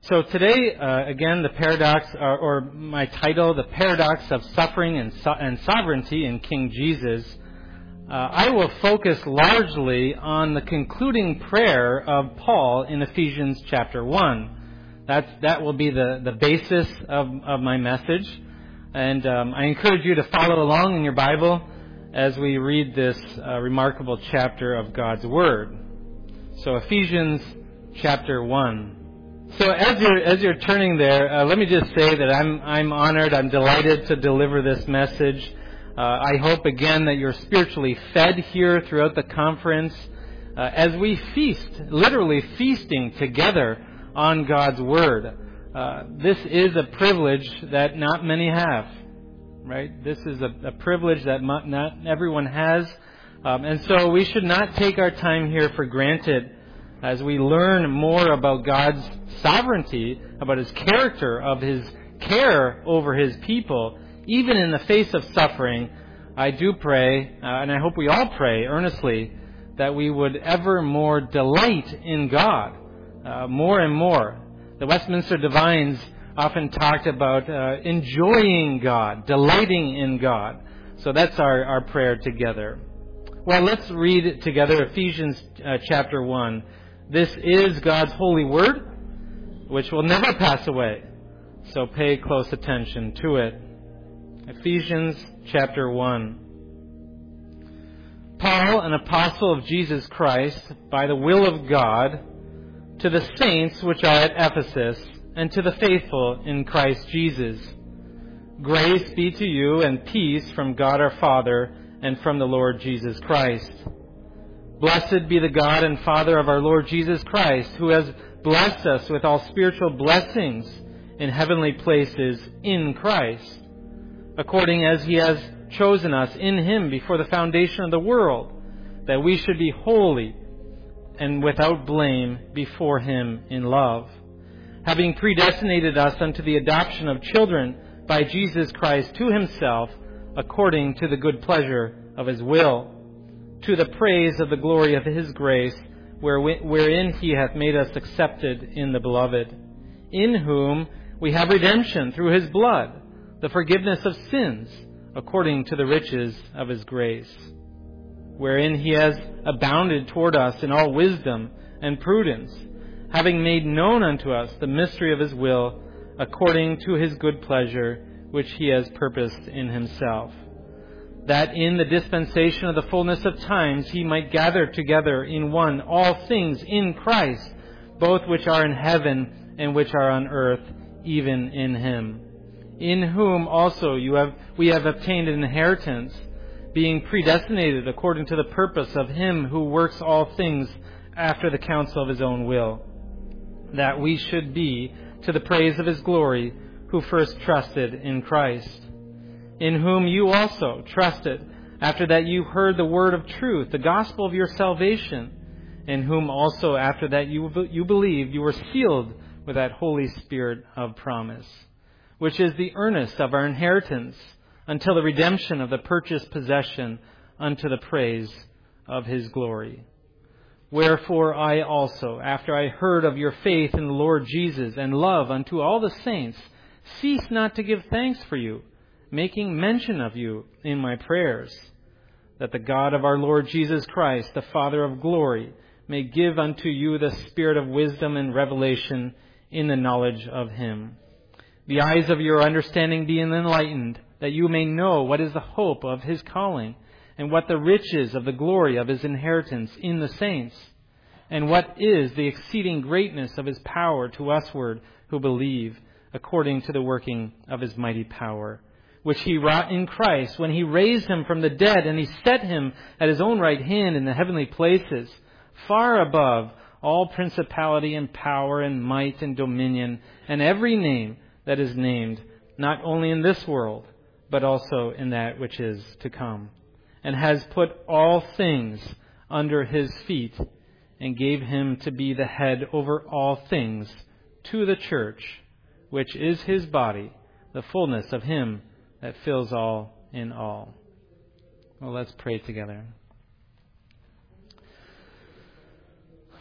So today, again, the paradox, or my title, The Paradox of Suffering and Sovereignty in King Jesus, I will focus largely on the concluding prayer of Paul in Ephesians chapter 1. That will be the basis of my message. And I encourage you to follow along in your Bible as we read this remarkable chapter of God's Word. So Ephesians chapter 1. So as you're turning there, let me just say that I'm honored, I'm delighted to deliver this message. I hope again that you're spiritually fed here throughout the conference as we feast, literally feasting together on God's Word. This is a privilege that not many have, right? This is a privilege that not everyone has. And so we should not take our time here for granted as we learn more about God's sovereignty, about His character, of His care over His people, even in the face of suffering. I do pray, and I hope we all pray earnestly, that we would ever more delight in God, more and more. The Westminster Divines often talked about enjoying God, delighting in God. So that's our prayer together. Well, let's read together Ephesians chapter 1. This is God's holy word, which will never pass away. So pay close attention to it. Ephesians chapter 1. Paul, an apostle of Jesus Christ, by the will of God, to the saints which are at Ephesus, and to the faithful in Christ Jesus. Grace be to you and peace from God our Father and from the Lord Jesus Christ. Blessed be the God and Father of our Lord Jesus Christ, who has blessed us with all spiritual blessings in heavenly places in Christ, according as He has chosen us in Him before the foundation of the world, that we should be holy and without blame before Him in love, having predestinated us unto the adoption of children by Jesus Christ to Himself, according to the good pleasure of His will, to the praise of the glory of His grace, wherein He hath made us accepted in the Beloved, in whom we have redemption through His blood, the forgiveness of sins, according to the riches of His grace, wherein He has abounded toward us in all wisdom and prudence, having made known unto us the mystery of His will, according to His good pleasure, which He has purposed in Himself, that in the dispensation of the fullness of times He might gather together in one all things in Christ, both which are in heaven and which are on earth, even in Him, in whom also we have obtained an inheritance, being predestinated according to the purpose of Him who works all things after the counsel of His own will, that we should be to the praise of His glory, who first trusted in Christ, in whom you also trusted, after that you heard the word of truth, the gospel of your salvation, in whom also after that you believed, you were sealed with that Holy Spirit of promise, which is the earnest of our inheritance, until the redemption of the purchased possession, unto the praise of His glory. Wherefore I also, after I heard of your faith in the Lord Jesus and love unto all the saints, cease not to give thanks for you, making mention of you in my prayers, that the God of our Lord Jesus Christ, the Father of glory, may give unto you the spirit of wisdom and revelation in the knowledge of Him, the eyes of your understanding being enlightened, that you may know what is the hope of His calling, and what the riches of the glory of His inheritance in the saints, and what is the exceeding greatness of His power to usward who believe, according to the working of His mighty power, which He wrought in Christ when He raised Him from the dead, and He set Him at His own right hand in the heavenly places, far above all principality and power and might and dominion, and every name that is named, not only in this world, but also in that which is to come, and has put all things under His feet, and gave Him to be the head over all things to the church, which is His body, the fullness of Him that fills all in all. Well, let's pray together.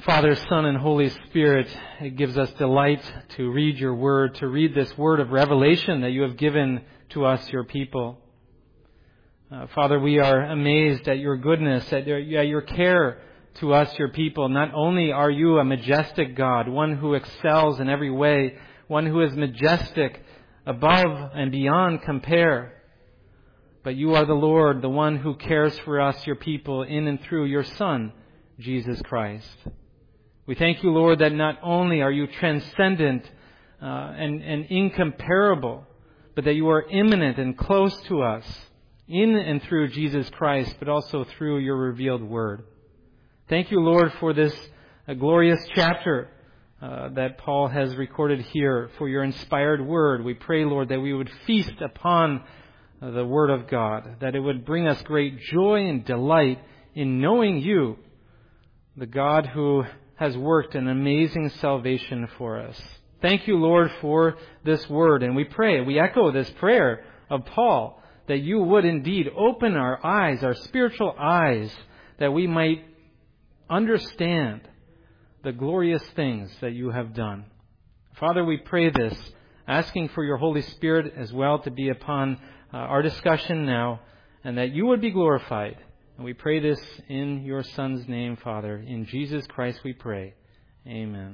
Father, Son, and Holy Spirit, it gives us delight to read your word, to read this word of revelation that you have given to us, your people. Father, we are amazed at your goodness, at your care to us, your people. Not only are you a majestic God, one who excels in every way, one who is majestic above and beyond compare, but you are the Lord, the one who cares for us, your people, in and through your Son, Jesus Christ. We thank you, Lord, that not only are you transcendent and incomparable, but that you are immanent and close to us in and through Jesus Christ, but also through your revealed word. Thank you, Lord, for this glorious chapter that Paul has recorded here, for your inspired word. We pray, Lord, that we would feast upon the word of God, that it would bring us great joy and delight in knowing you, the God who has worked an amazing salvation for us. Thank you, Lord, for this word. And we pray, we echo this prayer of Paul, that you would indeed open our eyes, our spiritual eyes, that we might understand the glorious things that you have done. Father, we pray this, asking for your Holy Spirit as well to be upon our discussion now, and that you would be glorified. And we pray this in your Son's name, Father. In Jesus Christ we pray. Amen.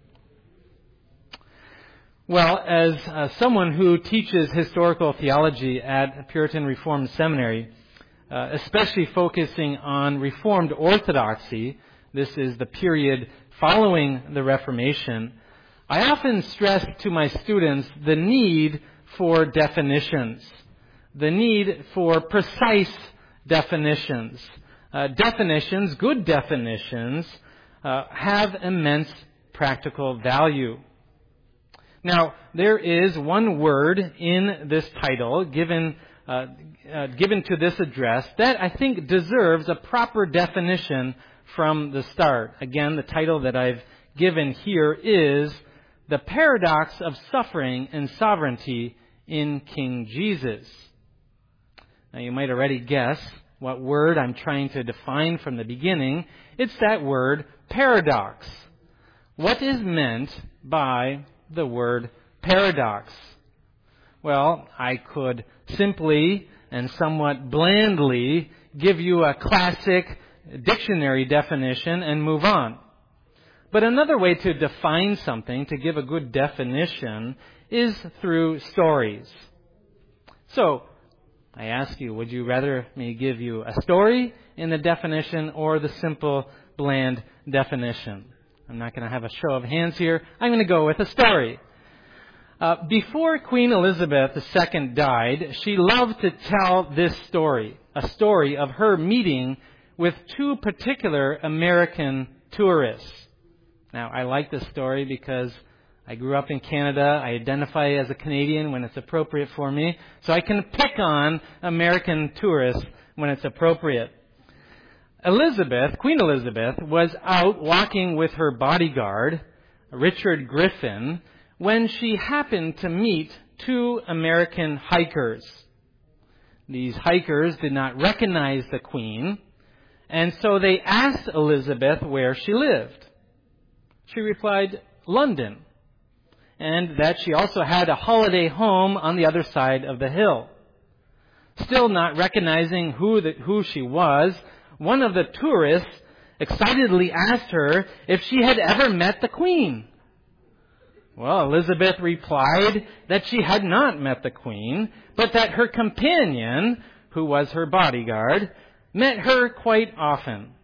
Well, as someone who teaches historical theology at Puritan Reformed Seminary, especially focusing on Reformed Orthodoxy, this is the period following the Reformation, I often stress to my students the need for definitions, the need for precise definitions. Good definitions, have immense practical value. Now, there is one word in this title given to this address that I think deserves a proper definition from the start. Again, the title that I've given here is The Paradox of Suffering and Sovereignty in King Jesus. Now, you might already guess what word I'm trying to define from the beginning. It's that word, paradox. What is meant by the word paradox? Well, I could simply and somewhat blandly give you a classic dictionary definition and move on. But another way to define something, to give a good definition, is through stories. So, I ask you, would you rather me give you a story in the definition or the simple, bland definition? I'm not going to have a show of hands here. I'm going to go with a story. Before Queen Elizabeth II died, she loved to tell this story, a story of her meeting with two particular American tourists. Now, I like this story because I grew up in Canada. I identify as a Canadian when it's appropriate for me. So I can pick on American tourists when it's appropriate. Queen Elizabeth, was out walking with her bodyguard, Richard Griffin, when she happened to meet two American hikers. These hikers did not recognize the Queen, and so they asked Elizabeth where she lived. She replied, London, and that she also had a holiday home on the other side of the hill. Still not recognizing who she was, one of the tourists excitedly asked her if she had ever met the Queen. Well, Elizabeth replied that she had not met the Queen, but that her companion, who was her bodyguard, met her quite often.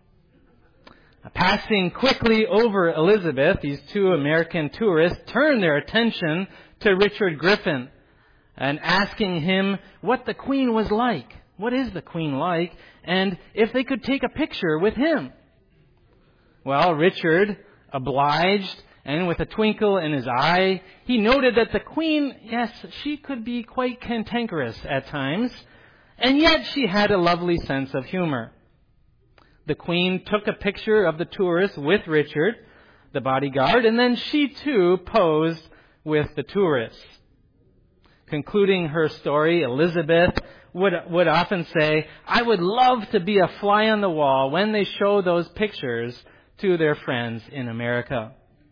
Passing quickly over Elizabeth, these two American tourists turned their attention to Richard Griffin and asking him what the Queen was like. What is the Queen like? And if they could take a picture with him. Well, Richard obliged, and with a twinkle in his eye, he noted that the Queen, yes, she could be quite cantankerous at times, and yet she had a lovely sense of humor. The Queen took a picture of the tourist with Richard, the bodyguard, and then she too posed with the tourist. Concluding her story, Elizabeth would often say, I would love to be a fly on the wall when they show those pictures to their friends in America.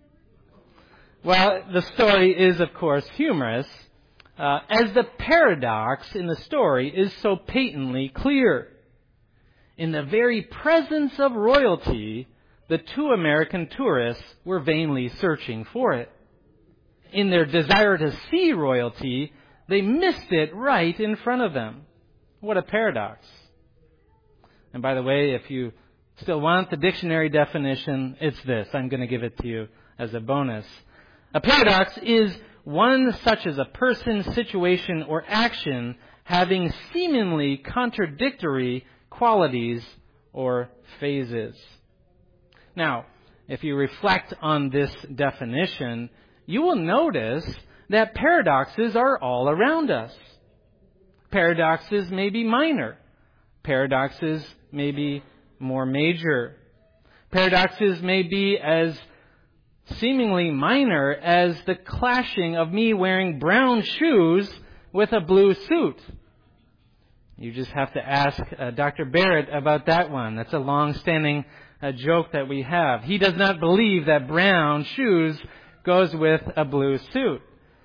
Well, the story is, of course, humorous, as the paradox in the story is so patently clear. In the very presence of royalty, the two American tourists were vainly searching for it. In their desire to see royalty, they missed it right in front of them. What a paradox. And by the way, if you still want the dictionary definition, it's this. I'm going to give it to you as a bonus. A paradox is one such as a person, situation, or action having seemingly contradictory qualities or phases. Now, if you reflect on this definition, you will notice that paradoxes are all around us. Paradoxes may be minor. Paradoxes may be more major. Paradoxes may be as seemingly minor as the clashing of me wearing brown shoes with a blue suit. You just have to ask Dr. Barrett about that one. That's a long-standing joke that we have. He does not believe that brown shoes goes with a blue suit.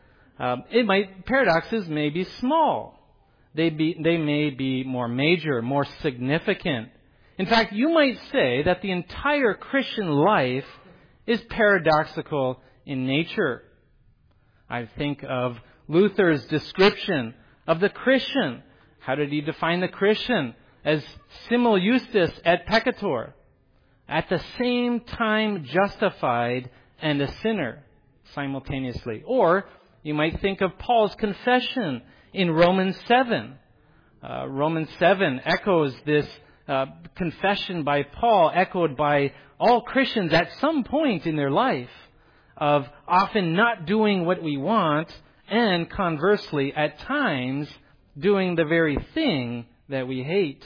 Paradoxes may be small. They may be more major, more significant. In fact, you might say that the entire Christian life is paradoxical in nature. I think of Luther's description of the Christian. How did he define the Christian? As simul justus et peccator. At the same time justified and a sinner simultaneously. Or you might think of Paul's confession in Romans 7. Romans 7 echoes this confession by Paul, echoed by all Christians at some point in their life, of often not doing what we want, and conversely, at times, doing the very thing that we hate.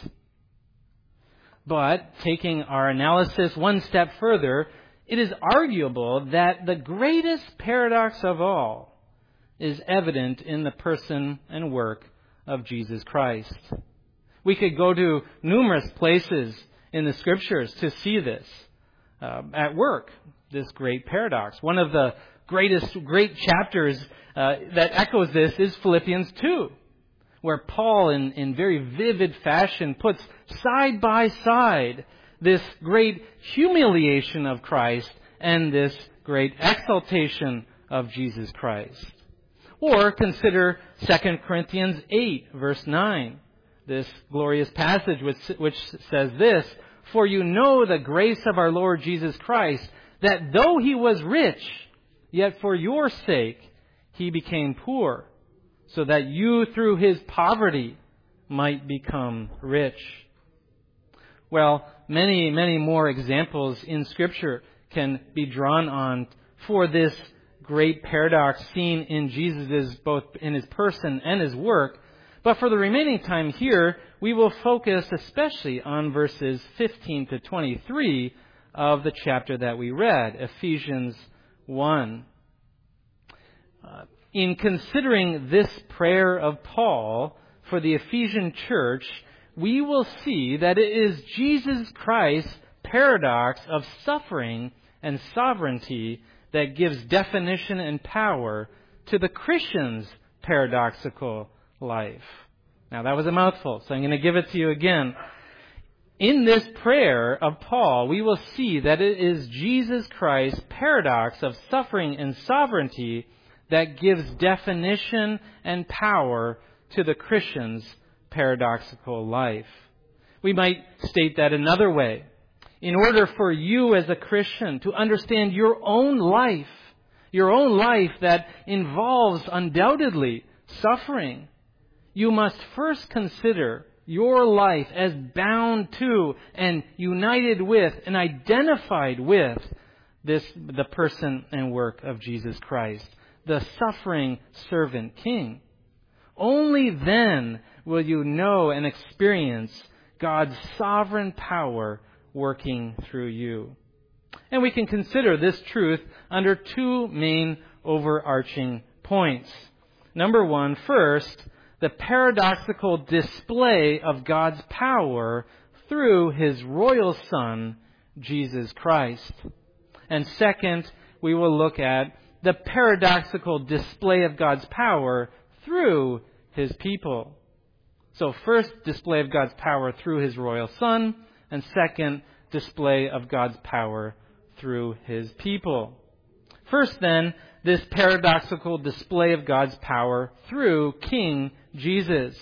But, taking our analysis one step further, it is arguable that the greatest paradox of all is evident in the person and work of Jesus Christ. We could go to numerous places in the Scriptures to see this. At work, this great paradox. One of the great chapters that echoes this is Philippians 2, where Paul, in very vivid fashion, puts side by side this great humiliation of Christ and this great exaltation of Jesus Christ. Or consider 2 Corinthians 8, verse 9, this glorious passage which says this, "For you know the grace of our Lord Jesus Christ, that though he was rich, yet for your sake he became poor, so that you through his poverty might become rich." Well, many, many more examples in Scripture can be drawn on for this great paradox seen in Jesus' both in his person and his work. But for the remaining time here, we will focus especially on verses 15 to 23 of the chapter that we read, Ephesians 1. In considering this prayer of Paul for the Ephesian church, we will see that it is Jesus Christ's paradox of suffering and sovereignty that gives definition and power to the Christian's paradoxical life. Now, that was a mouthful, so I'm going to give it to you again. In this prayer of Paul, we will see that it is Jesus Christ's paradox of suffering and sovereignty that gives definition and power to the Christian's paradoxical life. We might state that another way. In order for you as a Christian to understand your own life that involves undoubtedly suffering, you must first consider your life as bound to and united with and identified with the person and work of Jesus Christ, the suffering servant King. Only then will you know and experience God's sovereign power working through you. And we can consider this truth under two main overarching points. Number one, first, the paradoxical display of God's power through His royal Son, Jesus Christ. And second, we will look at the paradoxical display of God's power through His people. So first, display of God's power through His royal Son, and second, display of God's power through His people. First then, this paradoxical display of God's power through King Jesus.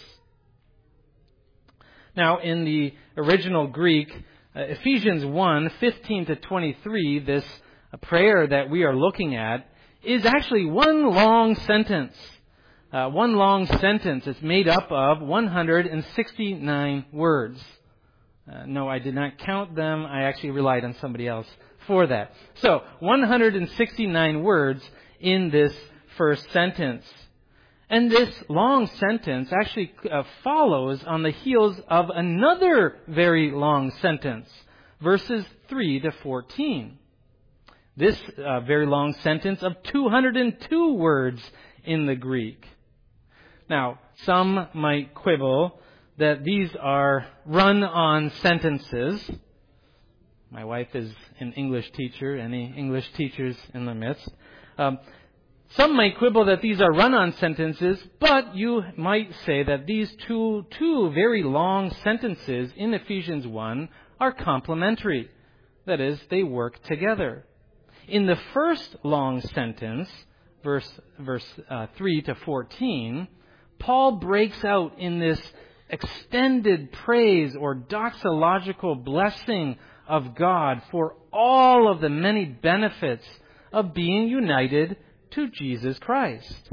Now, in the original Greek, Ephesians 1:15-23, this prayer that we are looking at, is actually one long sentence. One long sentence. It's made up of 169 words. No, I did not count them. I actually relied on somebody else for that. So, 169 words in this first sentence. And this long sentence actually follows on the heels of another very long sentence, verses 3-14. This very long sentence of 202 words in the Greek. Now, some might quibble that these are run-on sentences. My wife is an English teacher. Any English teachers in the midst? Some might quibble that these are run-on sentences, but you might say that these two very long sentences in Ephesians 1 are complementary. That is, they work together. In the first long sentence, verse 3-14, Paul breaks out in this extended praise or doxological blessing of God for all of the many benefits of being united to Jesus Christ.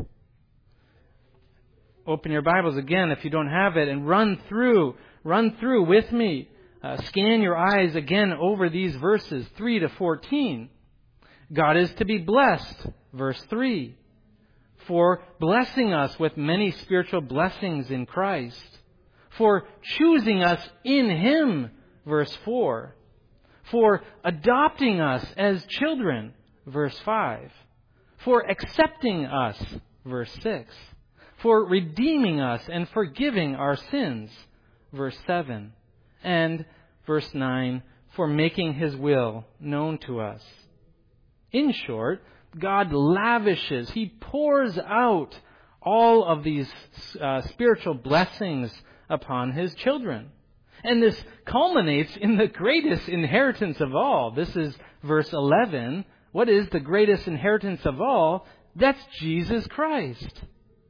Open your Bibles again if you don't have it and run through with me. Scan your eyes again over these verses 3-14. God is to be blessed, verse 3, for blessing us with many spiritual blessings in Christ, for choosing us in Him, verse 4, for adopting us as children, verse 5, for accepting us, verse 6, for redeeming us and forgiving our sins, verse 7, and verse 9, for making His will known to us. In short, God lavishes, He pours out all of these spiritual blessings upon His children. And this culminates in the greatest inheritance of all. This is verse 11. What is the greatest inheritance of all? That's Jesus Christ.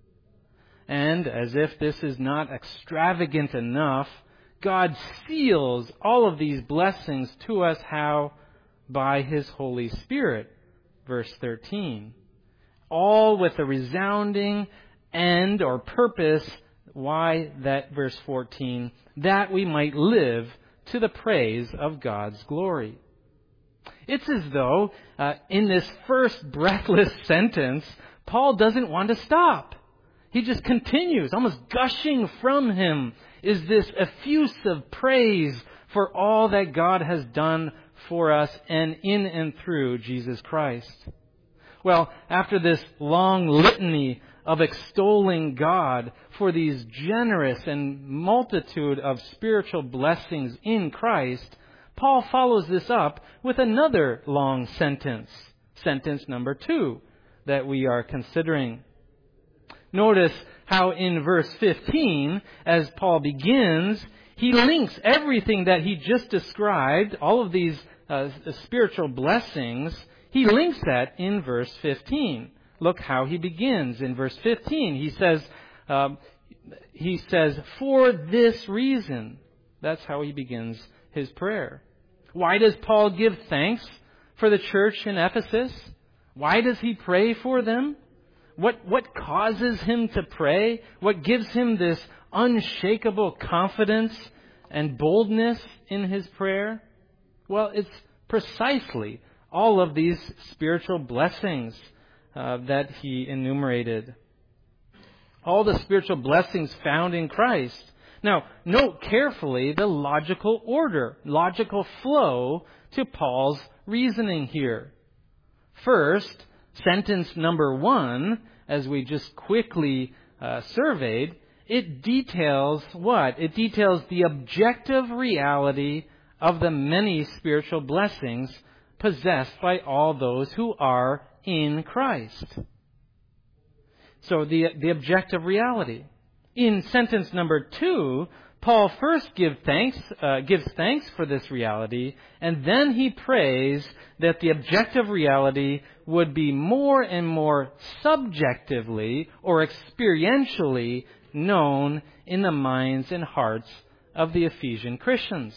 And as if this is not extravagant enough, God seals all of these blessings to us. How? By His Holy Spirit. Verse 13. All with a resounding end or purpose. Why that verse 14? That we might live to the praise of God's glory. It's as though in this first breathless sentence, Paul doesn't want to stop. He just continues, almost gushing from him is this effusive praise for all that God has done for us and in and through Jesus Christ. Well, after this long litany of extolling God for these generous and multitude of spiritual blessings in Christ, Paul follows this up with another long sentence, sentence number 2, that we are considering. Notice how in verse 15, as Paul begins, he links everything that he just described, all of these spiritual blessings, he links that in verse 15. Look how he begins in verse 15. He says, for this reason. That's how he begins his prayer. Why does Paul give thanks for the church in Ephesus? Why does he pray for them? What causes him to pray? What gives him this unshakable confidence and boldness in his prayer? Well, it's precisely all of these spiritual blessings that he enumerated. All the spiritual blessings found in Christ. Now, note carefully the logical order, logical flow to Paul's reasoning here. First, sentence number 1, as we just quickly surveyed, it details what? It details the objective reality of the many spiritual blessings possessed by all those who are in Christ. So the objective reality. In sentence number 2, Paul first gives thanks for this reality, and then he prays that the objective reality would be more and more subjectively or experientially known in the minds and hearts of the Ephesian Christians,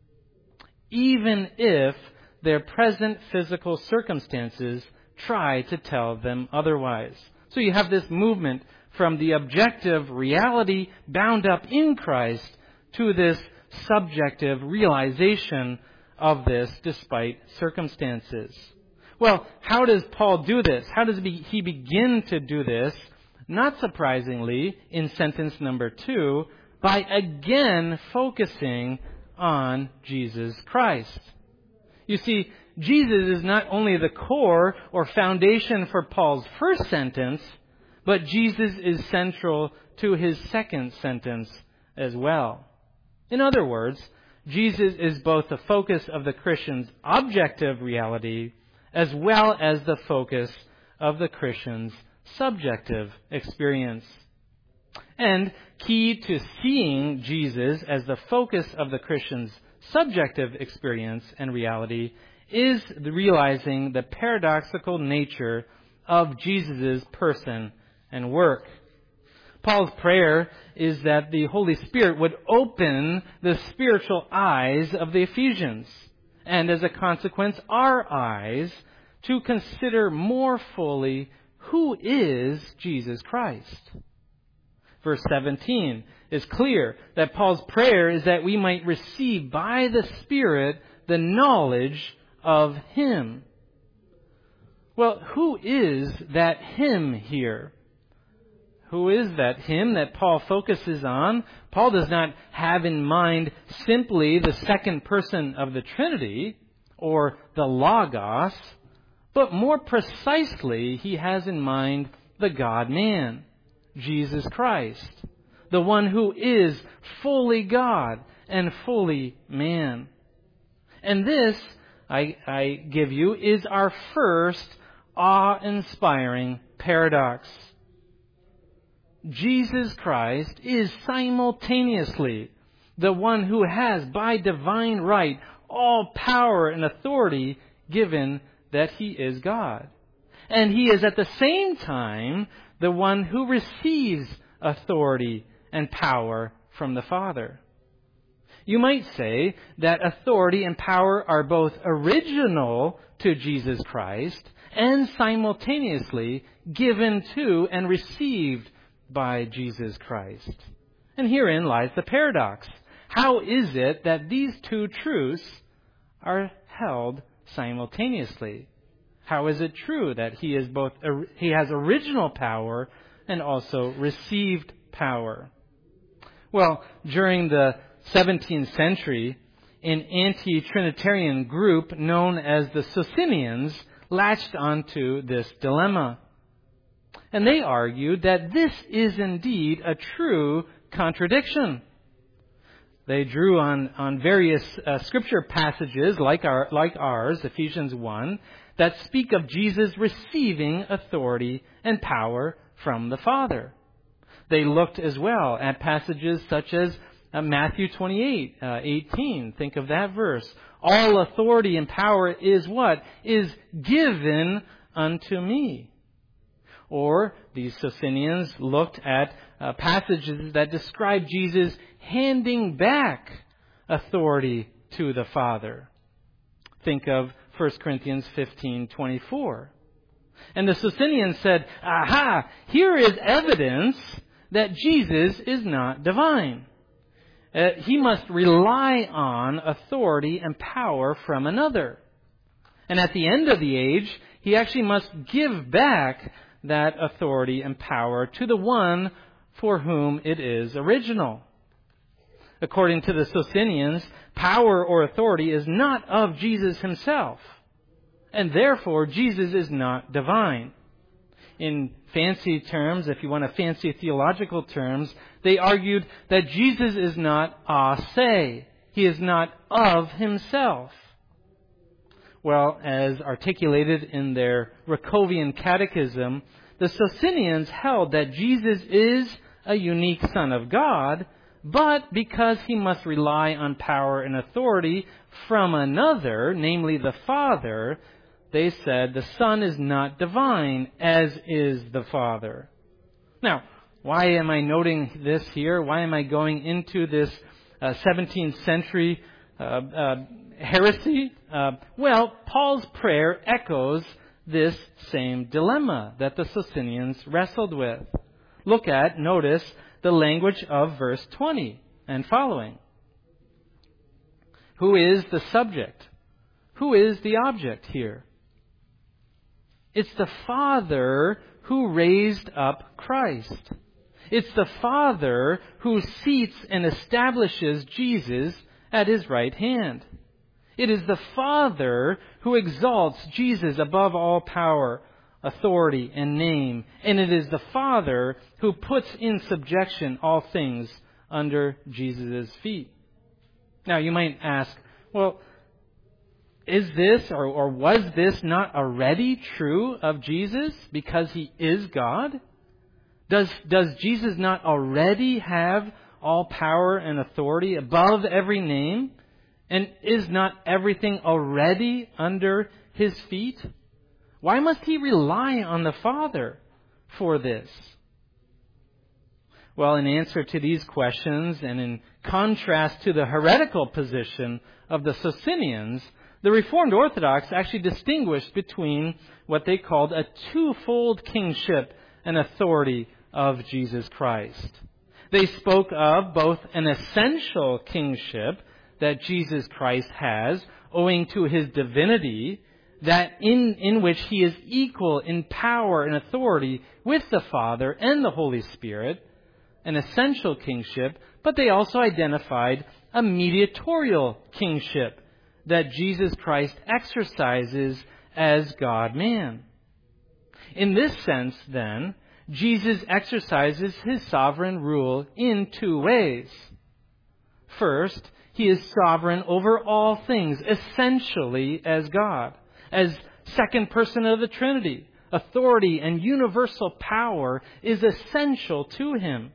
even if their present physical circumstances try to tell them otherwise. So you have this movement from the objective reality bound up in Christ to this subjective realization of this despite circumstances. Well, how does Paul do this? How does he begin to do this? Not surprisingly, in sentence number 2, by again focusing on Jesus Christ. You see, Jesus is not only the core or foundation for Paul's first sentence, but Jesus is central to his second sentence as well. In other words, Jesus is both the focus of the Christian's objective reality as well as the focus of the Christian's subjective experience. And key to seeing Jesus as the focus of the Christian's subjective experience and reality is realizing the paradoxical nature of Jesus' person and work. Paul's prayer is that the Holy Spirit would open the spiritual eyes of the Ephesians, and as a consequence, our eyes, to consider more fully who is Jesus Christ. Verse 17 is clear that Paul's prayer is that we might receive by the Spirit the knowledge of Him. Well, who is that Him here? Who is that Him that Paul focuses on? Paul does not have in mind simply the second person of the Trinity or the Logos, but more precisely he has in mind the God-man, Jesus Christ, the one who is fully God and fully man. And this, I give you, is our first awe-inspiring paradox. Jesus Christ is simultaneously the one who has, by divine right, all power and authority, given that He is God. And He is at the same time the one who receives authority and power from the Father. You might say that authority and power are both original to Jesus Christ and simultaneously given to and received by Jesus Christ. And herein lies the paradox. How is it that these two truths are held simultaneously? How is it true that He has original power and also received power? Well, during the 17th century, an anti-Trinitarian group known as the Socinians latched onto this dilemma. And they argued that this is indeed a true contradiction. They drew on various scripture passages like ours, Ephesians 1, that speak of Jesus receiving authority and power from the Father. They looked as well at passages such as Matthew 28:18. Think of that verse. All authority and power is what? Is given unto me. Or these Socinians looked at passages that describe Jesus handing back authority to the Father. Think of 1 Corinthians 15:24. And the Socinians said, aha, here is evidence that Jesus is not divine. He must rely on authority and power from another. And at the end of the age, He actually must give back that authority and power to the one for whom it is original. According to the Socinians, power or authority is not of Jesus Himself, and therefore Jesus is not divine. In fancy terms, if you want to fancy theological terms, they argued that Jesus is not a se. He is not of himself. Well, as articulated in their Racovian Catechism, the Socinians held that Jesus is a unique Son of God, but because he must rely on power and authority from another, namely the Father, they said the Son is not divine, as is the Father. Now, why am I noting this here? Why am I going into this 17th century heresy? Well, Paul's prayer echoes this same dilemma that the Socinians wrestled with. Notice the language of verse 20 and following. Who is the subject? Who is the object here? It's the Father who raised up Christ. It's the Father who seats and establishes Jesus at his right hand. It is the Father who exalts Jesus above all power, authority, and name. And it is the Father who puts in subjection all things under Jesus' feet. Now you might ask, well, is this or was this not already true of Jesus because he is God? Does Jesus not already have all power and authority above every name? And is not everything already under his feet? Why must he rely on the Father for this? Well, in answer to these questions, and in contrast to the heretical position of the Socinians, the Reformed Orthodox actually distinguished between what they called a twofold kingship and authority of Jesus Christ. They spoke of both an essential kingship that Jesus Christ has, owing to his divinity, that in which he is equal in power and authority with the Father and the Holy Spirit, an essential kingship, but they also identified a mediatorial kingship that Jesus Christ exercises as God-man. In this sense, then, Jesus exercises his sovereign rule in two ways. First, he is sovereign over all things, essentially as God, as second person of the Trinity. Authority and universal power is essential to him.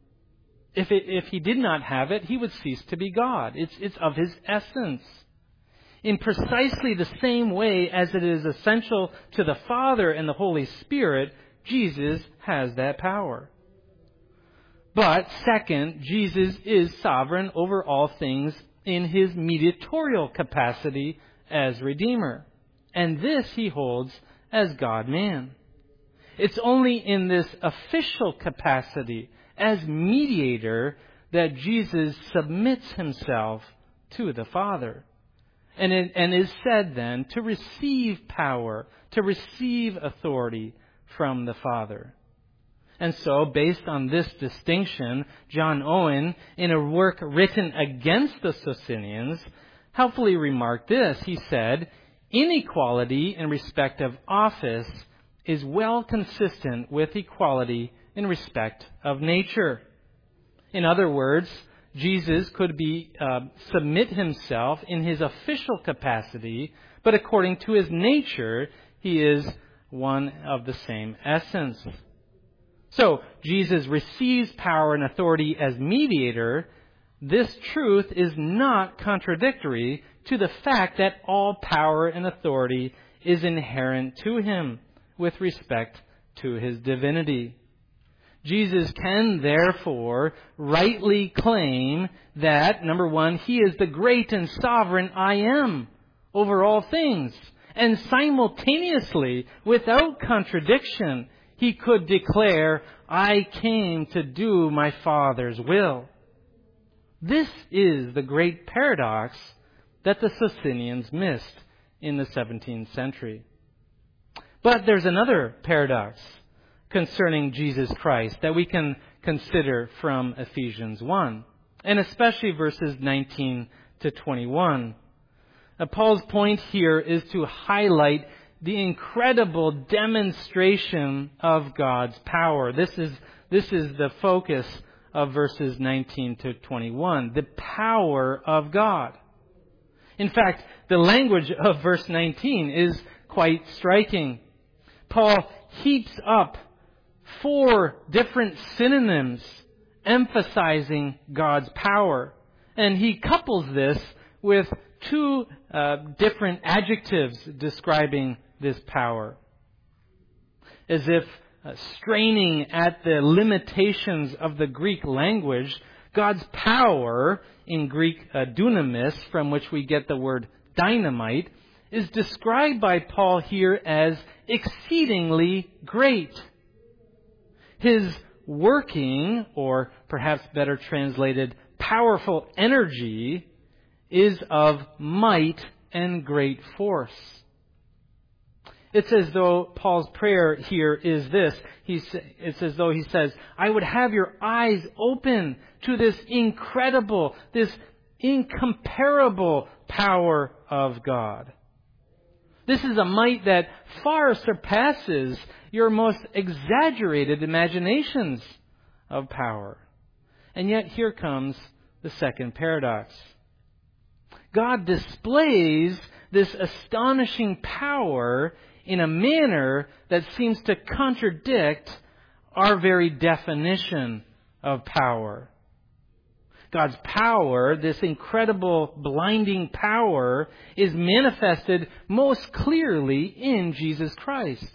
If he did not have it, he would cease to be God. It's of his essence. In precisely the same way as it is essential to the Father and the Holy Spirit, Jesus has that power. But second, Jesus is sovereign over all things in his mediatorial capacity as Redeemer. And this he holds as God-man. It's only in this official capacity as mediator that Jesus submits himself to the Father. And is said then to receive power, to receive authority from the Father. And so, based on this distinction, John Owen, in a work written against the Socinians, helpfully remarked this. He said, inequality in respect of office is well consistent with equality in respect of nature. In other words, Jesus could submit himself in his official capacity, but according to his nature, he is one of the same essence. So, Jesus receives power and authority as mediator. This truth is not contradictory to the fact that all power and authority is inherent to him with respect to his divinity. Jesus can therefore rightly claim that, number one, he is the great and sovereign I am over all things. And simultaneously, without contradiction, he could declare, I came to do my Father's will. This is the great paradox that the Socinians missed in the 17th century. But there's another paradox concerning Jesus Christ that we can consider from Ephesians 1, and especially verses 19 to 21. Paul's point here is to highlight the incredible demonstration of God's power. This is the focus of verses 19 to 21. The power of God. In fact, the language of verse 19 is quite striking. Paul heaps up 4 different synonyms emphasizing God's power. And he couples this with 2 different adjectives describing this power. As if straining at the limitations of the Greek language, God's power, in Greek dunamis, from which we get the word dynamite, is described by Paul here as exceedingly great. His working, or perhaps better translated, powerful energy, is of might and great force. It's as though Paul's prayer here is this. It's as though he says, I would have your eyes open to this incredible, this incomparable power of God. This is a might that far surpasses your most exaggerated imaginations of power. And yet here comes the second paradox. God displays this astonishing power in a manner that seems to contradict our very definition of power. God's power, this incredible, blinding power, is manifested most clearly in Jesus Christ.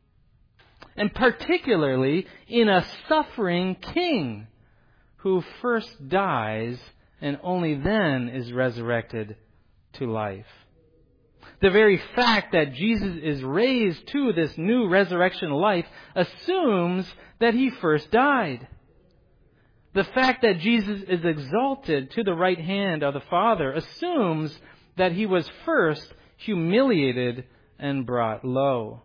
And particularly in a suffering king who first dies and only then is resurrected to life. The very fact that Jesus is raised to this new resurrection life assumes that he first died. The fact that Jesus is exalted to the right hand of the Father assumes that he was first humiliated and brought low.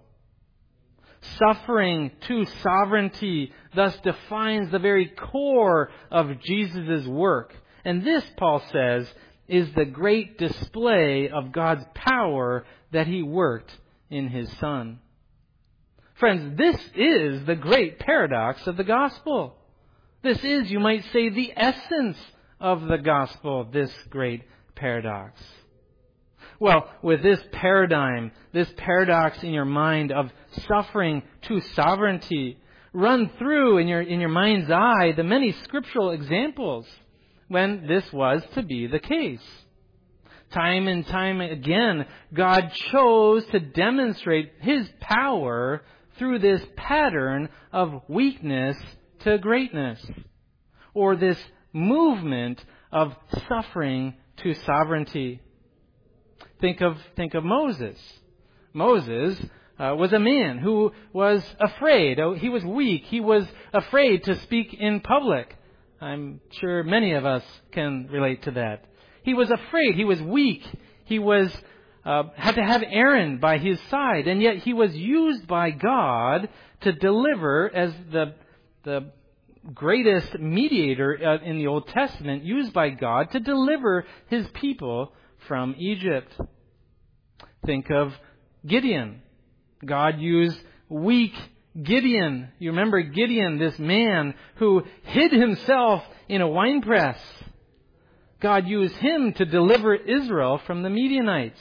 Suffering to sovereignty thus defines the very core of Jesus' work. And this, Paul says, is the great display of God's power that he worked in his Son. Friends, this is the great paradox of the gospel. This is, you might say, the essence of the gospel, this great paradox. Well, with this paradigm, this paradox in your mind of suffering to sovereignty, run through in your mind's eye the many scriptural examples when this was to be the case. Time and time again, God chose to demonstrate His power through this pattern of weakness to greatness, or this movement of suffering to sovereignty. Think of Moses. Moses was a man who was afraid. He was weak. He was afraid to speak in public. I'm sure many of us can relate to that. He was afraid. He was weak. He was had to have Aaron by his side, and yet he was used by God to deliver as the greatest mediator in the Old Testament, used by God to deliver His people from Egypt. Think of Gideon. God used weak Gideon. You remember Gideon, this man who hid himself in a winepress. God used him to deliver Israel from the Midianites.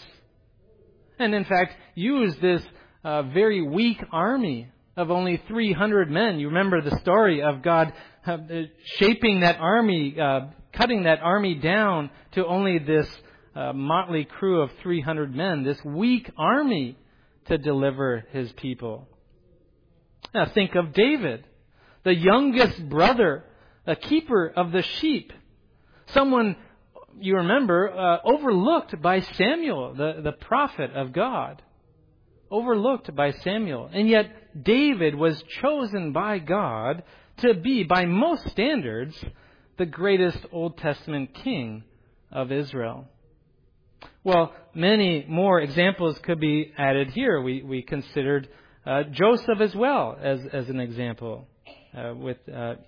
And in fact, used this very weak army of only 300 men. You remember the story of God shaping that army, cutting that army down to only this motley crew of 300 men, this weak army to deliver His people. Now think of David, the youngest brother, a keeper of the sheep. Someone, you remember, overlooked by Samuel, the prophet of God. Overlooked by Samuel. And yet David was chosen by God to be, by most standards, the greatest Old Testament king of Israel. Well, many more examples could be added here. We considered Joseph as well as an example with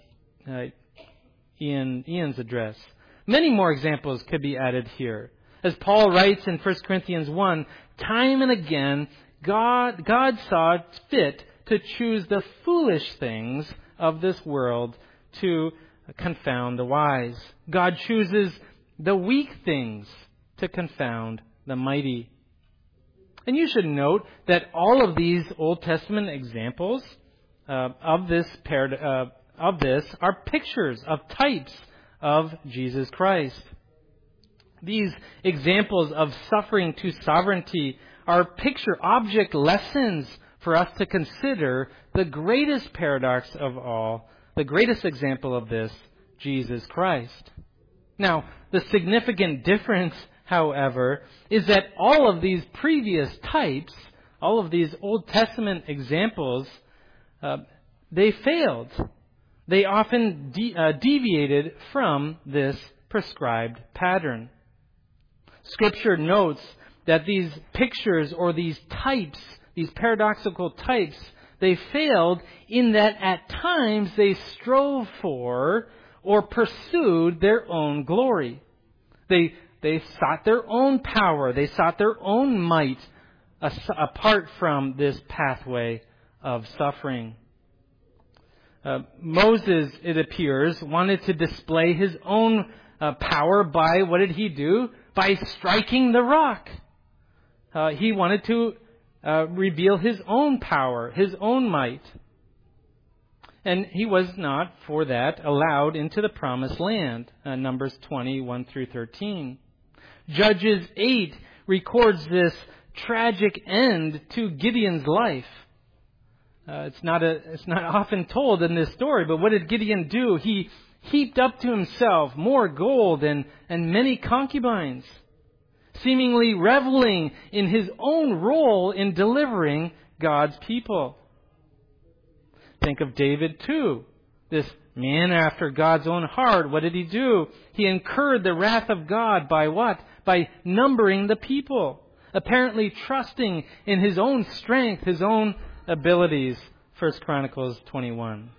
Ian's address. Many more examples could be added here. As Paul writes in 1 Corinthians 1, time and again, God saw fit to choose the foolish things of this world to confound the wise. God chooses the weak things to confound the mighty. And you should note that all of these Old Testament examples of this are pictures of types of Jesus Christ. These examples of suffering to sovereignty are picture object lessons for us to consider the greatest paradox of all, the greatest example of this, Jesus Christ. Now, the significant difference, however, is that all of these previous types, all of these Old Testament examples, they failed. They often deviated from this prescribed pattern. Scripture notes that these pictures or these types, these paradoxical types, they failed in that at times they strove for or pursued their own glory. They sought their own power. They sought their own might apart from this pathway of suffering. Moses, it appears, wanted to display his own power by, what did he do? By striking the rock. He wanted to reveal his own power, his own might. And he was not, for that, allowed into the promised land. Numbers 20, 1-13. Judges 8 records this tragic end to Gideon's life. It's not often told in this story, but what did Gideon do? He heaped up to himself more gold and many concubines, seemingly reveling in his own role in delivering God's people. Think of David too. This man after God's own heart, what did he do? He incurred the wrath of God by what? By numbering the people, apparently trusting in his own strength, his own abilities. 1 Chronicles 21.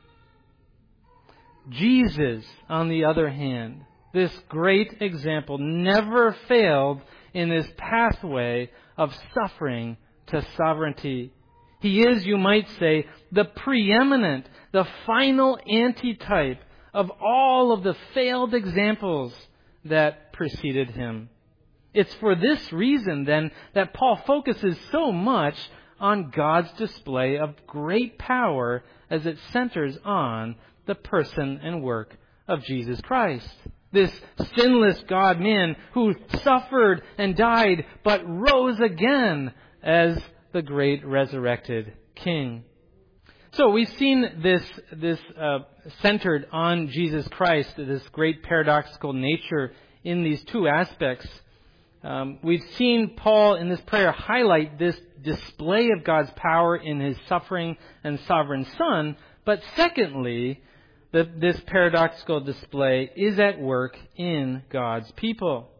Jesus, on the other hand, this great example, never failed in this pathway of suffering to sovereignty. He is, you might say, the preeminent, the final antitype of all of the failed examples that preceded him. It's for this reason, then, that Paul focuses so much on God's display of great power as it centers on the person and work of Jesus Christ. This sinless God-man who suffered and died but rose again as the great resurrected King. So we've seen this centered on Jesus Christ, this great paradoxical nature in these two aspects. We've seen Paul in this prayer highlight this display of God's power in his suffering and sovereign Son. But secondly, this paradoxical display is at work in God's people.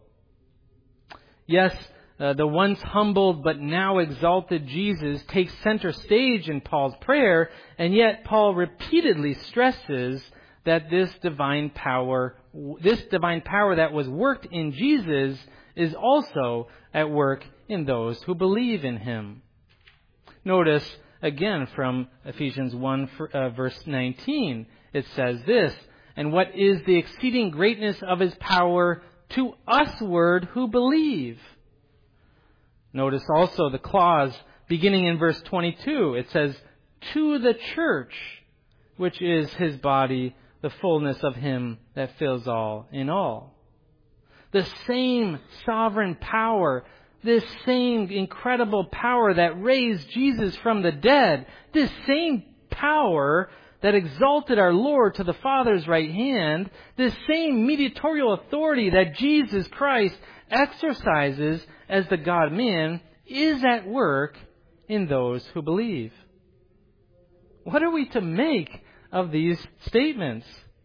Yes, the once humbled but now exalted Jesus takes center stage in Paul's prayer, and yet Paul repeatedly stresses that this divine power that was worked in Jesus is also at work in those who believe in him. Notice again from Ephesians 1 verse 19, it says this, "And what is the exceeding greatness of his power to usward who believe?" Notice also the clause beginning in verse 22. It says, "To the church, which is his body, the fullness of him that fills all in all." The same sovereign power, this same incredible power that raised Jesus from the dead, this same power that exalted our Lord to the Father's right hand, this same mediatorial authority that Jesus Christ exercises as the God-man is at work in those who believe. What are we to make of these statements?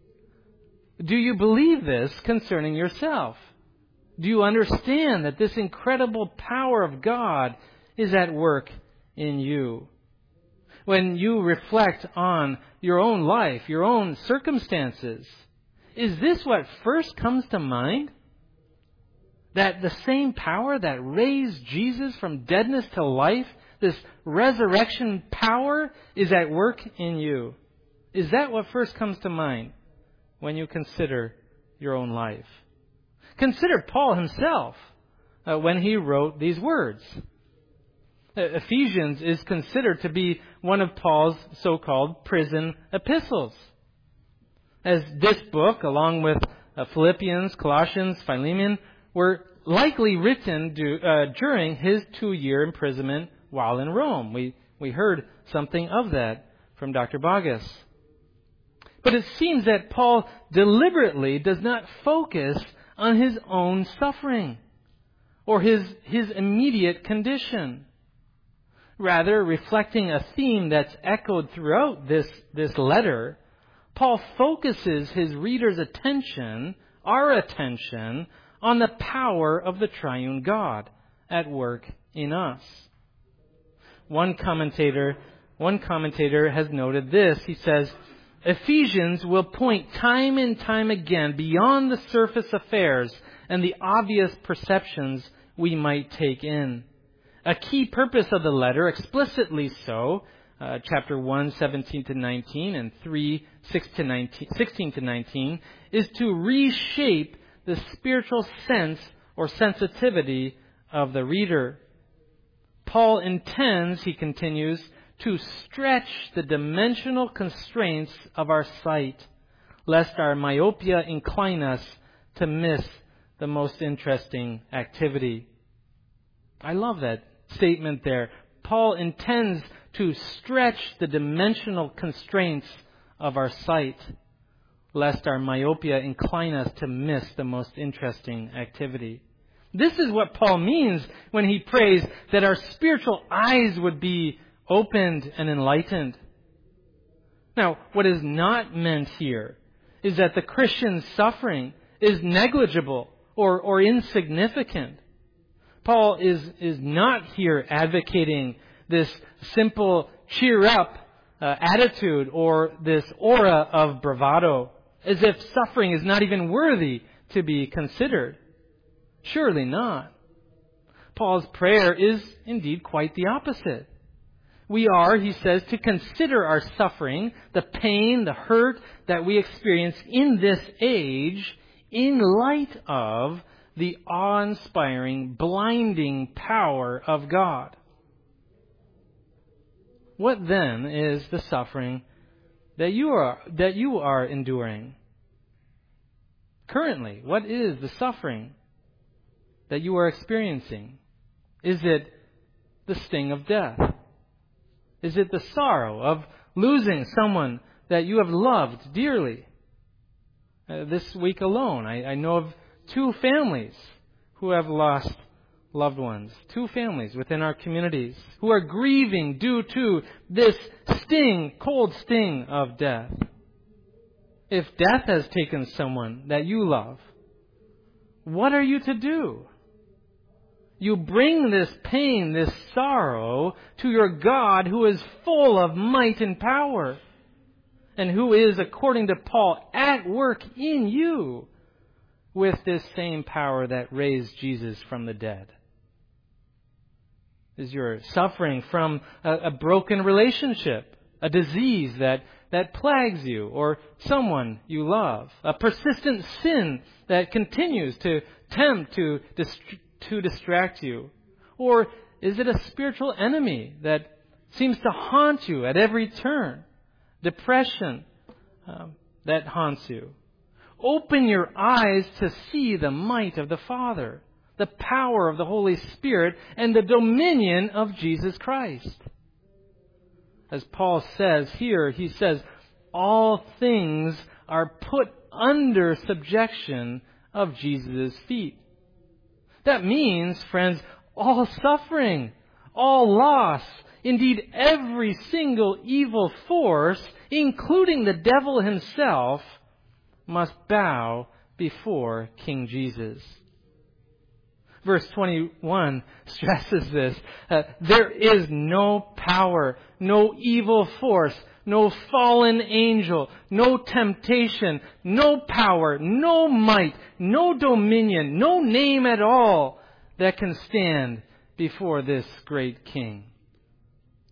Do you believe this concerning yourself? Do you understand that this incredible power of God is at work in you? When you reflect on your own life, your own circumstances, is this what first comes to mind? That the same power that raised Jesus from deadness to life, this resurrection power, is at work in you. Is that what first comes to mind? when you consider your own life. Consider Paul himself when he wrote these words. Ephesians is considered to be one of Paul's so-called prison epistles. As this book, along with Philippians, Colossians, Philemon, were likely written during his 2-year imprisonment while in Rome. We heard something of that from Dr. Bogus. But it seems that Paul deliberately does not focus on his own suffering or his immediate condition. Rather, reflecting a theme that's echoed throughout this letter, Paul focuses his readers' attention, our attention, on the power of the triune God at work in us. One commentator has noted this. He says, Ephesians will point time and time again beyond the surface affairs and the obvious perceptions we might take in. A key purpose of the letter, explicitly so, chapter 1, 17 to 19, and 3, 16 to 19, is to reshape the spiritual sense or sensitivity of the reader. Paul intends, he continues, to stretch the dimensional constraints of our sight, lest our myopia incline us to miss the most interesting activity. I love that statement there. Paul intends to stretch the dimensional constraints of our sight, lest our myopia incline us to miss the most interesting activity. This is what Paul means when he prays that our spiritual eyes would be opened and enlightened. Now, what is not meant here is that the Christian's suffering is negligible or insignificant. Paul is not here advocating this simple cheer up attitude or this aura of bravado, as if suffering is not even worthy to be considered. Surely not. Paul's prayer is indeed quite the opposite. We are, he says, to consider our suffering, the pain, the hurt that we experience in this age in light of the awe-inspiring, blinding power of God. What then is the suffering that you are enduring? Currently, what is the suffering that you are experiencing? Is it the sting of death? Is it the sorrow of losing someone that you have loved dearly? This week alone, I know of 2 families who have lost loved ones. 2 families within our communities who are grieving due to this cold sting of death. If death has taken someone that you love, what are you to do? You bring this pain, this sorrow to your God who is full of might and power, and who is, according to Paul, at work in you with this same power that raised Jesus from the dead. Is your suffering from a broken relationship, a disease that plagues you or someone you love, a persistent sin that continues to tempt to distract you? Or is it a spiritual enemy that seems to haunt you at every turn? Depression that haunts you. Open your eyes to see the might of the Father, the power of the Holy Spirit, and the dominion of Jesus Christ. As Paul says here, he says, all things are put under subjection of Jesus' feet. That means, friends, all suffering, all loss, indeed every single evil force, including the devil himself, must bow before King Jesus. Verse 21 stresses this. There is no power, no evil force, no fallen angel, no temptation, no power, no might, no dominion, no name at all that can stand before this great King.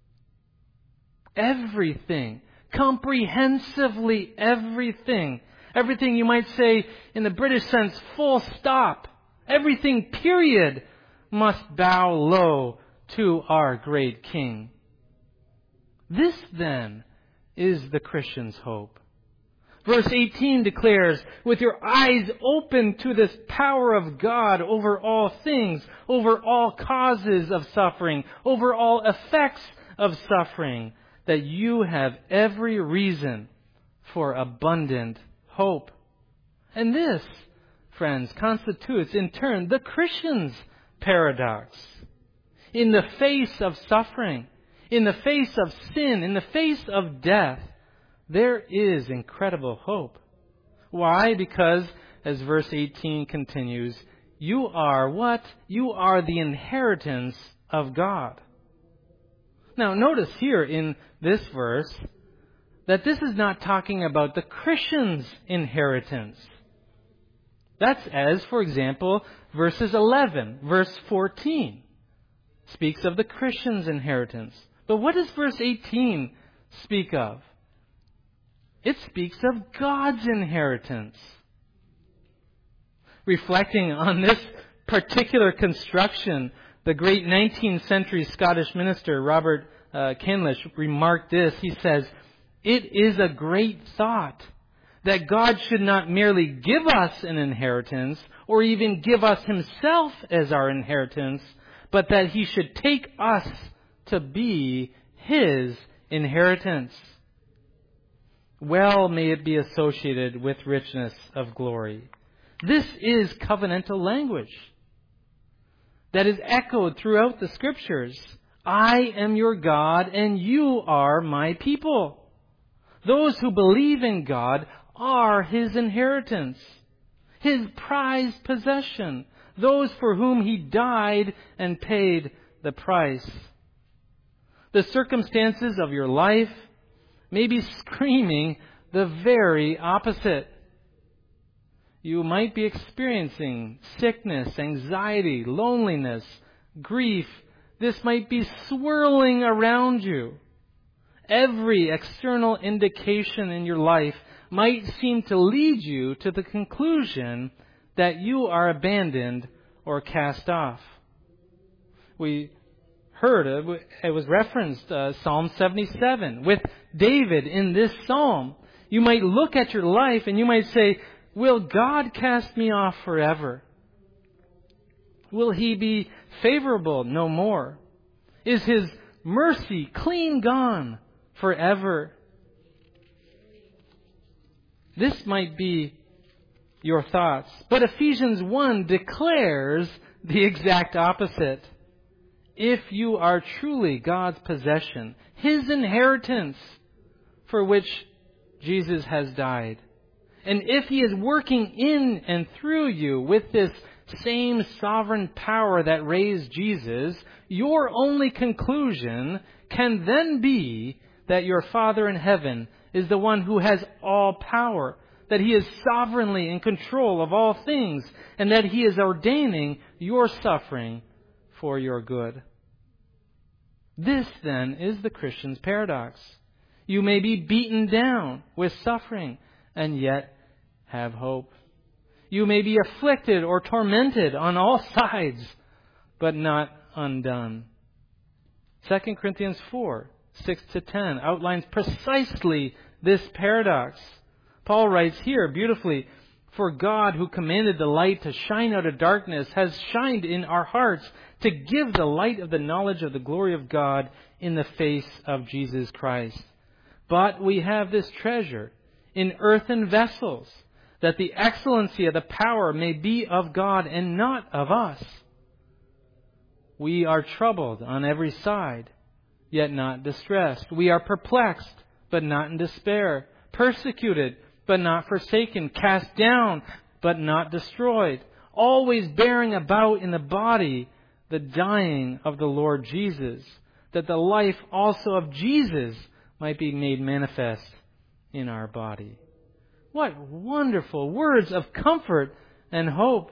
Everything, comprehensively everything Everything, you might say, in the British sense, full stop. Everything, period, must bow low to our great King. This, then, is the Christian's hope. Verse 18 declares, with your eyes open to this power of God over all things, over all causes of suffering, over all effects of suffering, that you have every reason for abundant hope. And this, friends, constitutes in turn the Christian's paradox. In the face of suffering, in the face of sin, in the face of death, there is incredible hope. Why? Because, as verse 18 continues, you are what? You are the inheritance of God. Now, notice here in this verse that this is not talking about the Christian's inheritance. That's as, for example, verses 11, verse 14 speaks of the Christian's inheritance. But what does verse 18 speak of? It speaks of God's inheritance. Reflecting on this particular construction, the great 19th century Scottish minister Robert Kenlish remarked this. He says, "It is a great thought that God should not merely give us an inheritance or even give us Himself as our inheritance, but that He should take us to be His inheritance. Well may it be associated with richness of glory." This is covenantal language that is echoed throughout the Scriptures. I am your God and you are my people. Those who believe in God are His inheritance, His prized possession, those for whom He died and paid the price. The circumstances of your life may be screaming the very opposite. You might be experiencing sickness, anxiety, loneliness, grief. This might be swirling around you. Every external indication in your life might seem to lead you to the conclusion that you are abandoned or cast off. We heard it was referenced, Psalm 77. With David in this psalm, you might look at your life and you might say, will God cast me off forever? Will He be favorable no more? Is His mercy clean gone forever? This might be your thoughts. But Ephesians 1 declares the exact opposite. If you are truly God's possession, His inheritance for which Jesus has died, and if He is working in and through you with this same sovereign power that raised Jesus, your only conclusion can then be that your Father in heaven is the one who has all power, that He is sovereignly in control of all things, and that He is ordaining your suffering for your good. This, then, is the Christian's paradox. You may be beaten down with suffering and yet have hope. You may be afflicted or tormented on all sides, but not undone. 2 Corinthians 4, 6-10 outlines precisely this paradox. Paul writes here beautifully, "For God, who commanded the light to shine out of darkness, has shined in our hearts to give the light of the knowledge of the glory of God in the face of Jesus Christ. But we have this treasure in earthen vessels, that the excellency of the power may be of God and not of us. We are troubled on every side, yet not distressed. We are perplexed, but not in despair. Persecuted, but not forsaken. Cast down, but not destroyed. Always bearing about in the body the dying of the Lord Jesus, that the life also of Jesus might be made manifest in our body." What wonderful words of comfort and hope.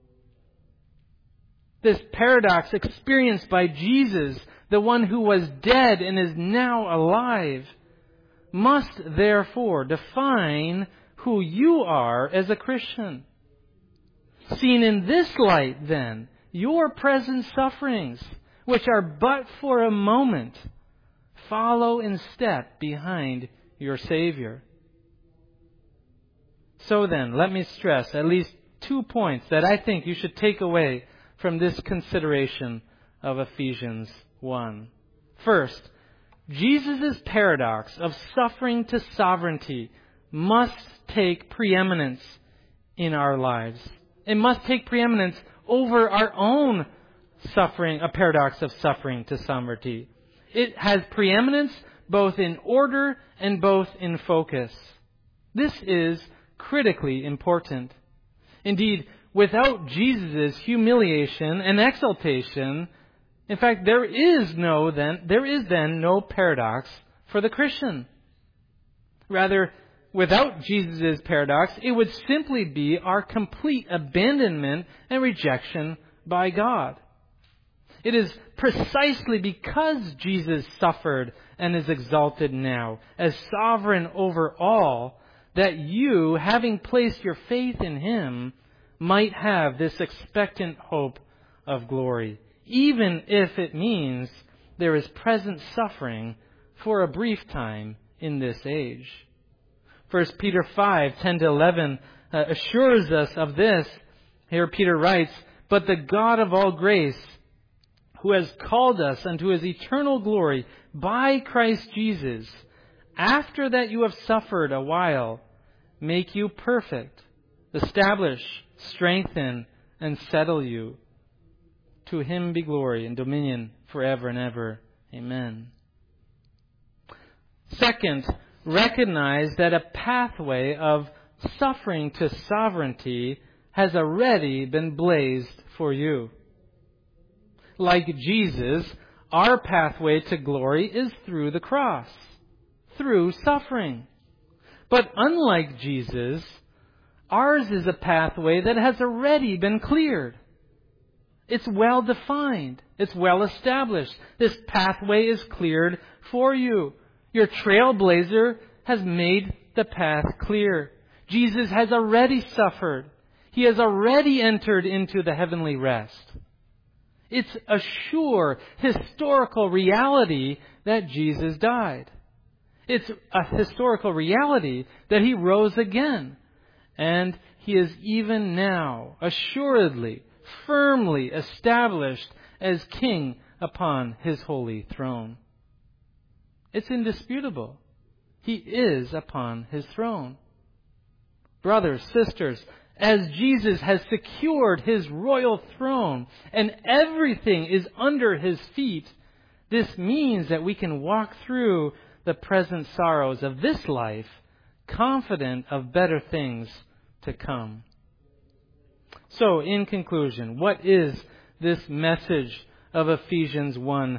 This paradox experienced by Jesus, the one who was dead and is now alive, must therefore define who you are as a Christian. Seen in this light, then, your present sufferings, which are but for a moment, follow in step behind your Savior. So then, let me stress at least 2 points that I think you should take away from this consideration of Ephesians 1. First, Jesus' paradox of suffering to sovereignty must take preeminence in our lives. It must take preeminence over our own suffering, a paradox of suffering to sovereignty. It has preeminence both in order and both in focus. This is critically important. Indeed, without Jesus' humiliation and exaltation, in fact, there is then no paradox for the Christian. Rather, without Jesus' paradox, it would simply be our complete abandonment and rejection by God. It is precisely because Jesus suffered and is exalted now as sovereign over all that you, having placed your faith in Him, might have this expectant hope of glory, even if it means there is present suffering for a brief time in this age. 1 Peter 5:10-11 assures us of this. Here Peter writes, "But the God of all grace, who has called us unto His eternal glory by Christ Jesus, after that you have suffered a while, make you perfect, establish, strengthen, and settle you. To Him be glory and dominion forever and ever. Amen." Second, recognize that a pathway of suffering to sovereignty has already been blazed for you. Like Jesus, our pathway to glory is through the cross, through suffering. But unlike Jesus, ours is a pathway that has already been cleared. It's well defined. It's well established. This pathway is cleared for you. Your trailblazer has made the path clear. Jesus has already suffered. He has already entered into the heavenly rest. It's a sure historical reality that Jesus died. It's a historical reality that He rose again. And He is even now assuredly, firmly established as King upon His holy throne. It's indisputable. He is upon His throne. Brothers, sisters, as Jesus has secured His royal throne and everything is under His feet, this means that we can walk through the present sorrows of this life, confident of better things to come. So, in conclusion, what is this message of Ephesians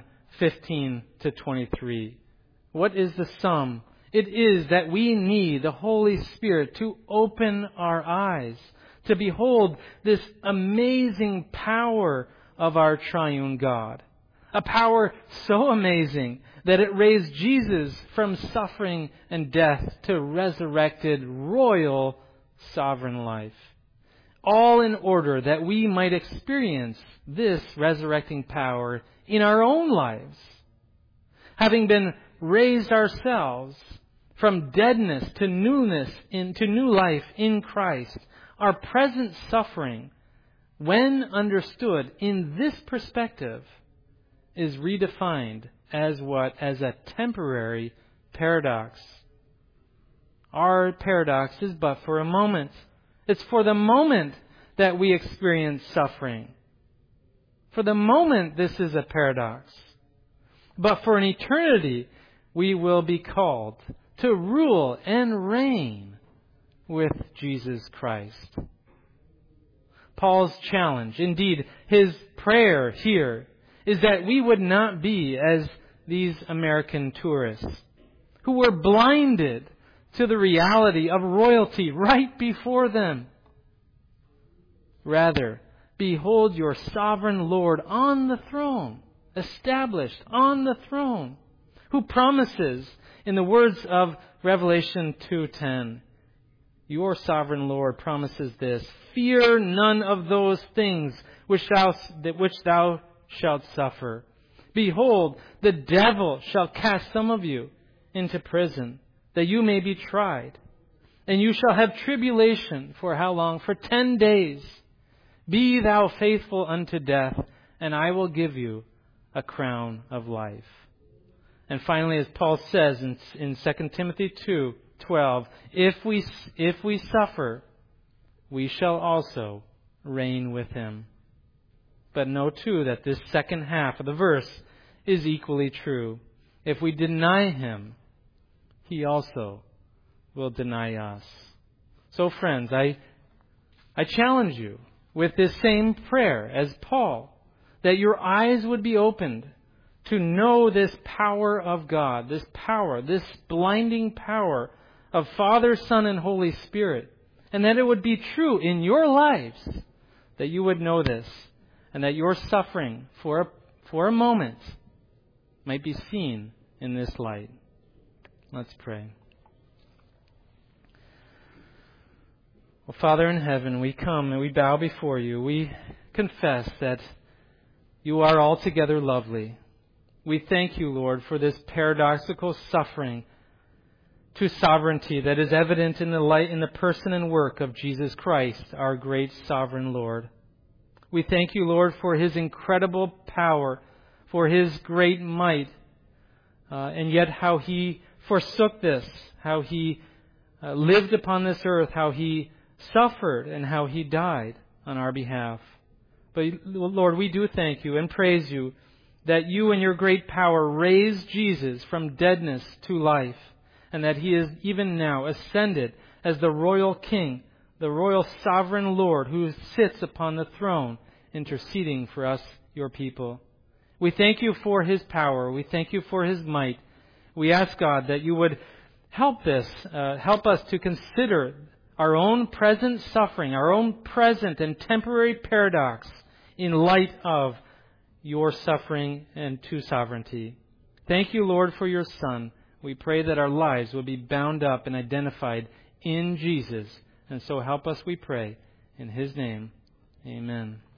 1:15-23? What is the sum? It is that we need the Holy Spirit to open our eyes, to behold this amazing power of our triune God. A power so amazing that it raised Jesus from suffering and death to resurrected royal sovereign life. All in order that we might experience this resurrecting power in our own lives. Having been raised ourselves from deadness to newness, into new life in Christ, our present suffering, when understood in this perspective, is redefined as what? As a temporary paradox. Our paradox is but for a moment. It's for the moment that we experience suffering. For the moment, this is a paradox. But for an eternity, we will be called to rule and reign with Jesus Christ. Paul's challenge, indeed his prayer here, is that we would not be as these American tourists who were blinded to the reality of royalty right before them. Rather, behold your sovereign Lord on the throne, established on the throne, who promises, in the words of Revelation 2:10, Your sovereign Lord promises this: fear none of those things which thou shalt suffer. Behold, the devil shall cast some of you into prison, that you may be tried. And you shall have tribulation for how long? For 10 days. Be thou faithful unto death, and I will give you a crown of life. And finally, as Paul says in 2 Timothy 2:12, if we suffer, we shall also reign with him. But know too that this second half of the verse is equally true. If we deny him, he also will deny us. So friends, I challenge you with this same prayer as Paul, that your eyes would be opened to know this power of God, this power, this blinding power of Father, Son, and Holy Spirit, and that it would be true in your lives, that you would know this, and that your suffering for a moment might be seen in this light. Let's pray. Well, Father in heaven, we come and we bow before you. We confess that you are altogether lovely. We thank you, Lord, for this paradoxical suffering to sovereignty that is evident in the person and work of Jesus Christ, our great sovereign Lord. We thank you, Lord, for his incredible power, for his great might, and yet how he forsook this, how he lived upon this earth, how he suffered, and how he died on our behalf. But Lord, we do thank you and praise you that you in your great power raised Jesus from deadness to life, and that he is even now ascended as the royal King, the royal sovereign Lord who sits upon the throne interceding for us, your people. We thank you for his power. We thank you for his might. We ask, God, that you would help us to consider our own present suffering, our own present and temporary paradox in light of your suffering and to sovereignty. Thank you, Lord, for your Son. We pray that our lives will be bound up and identified in Jesus. And so help us, we pray. In his name, amen.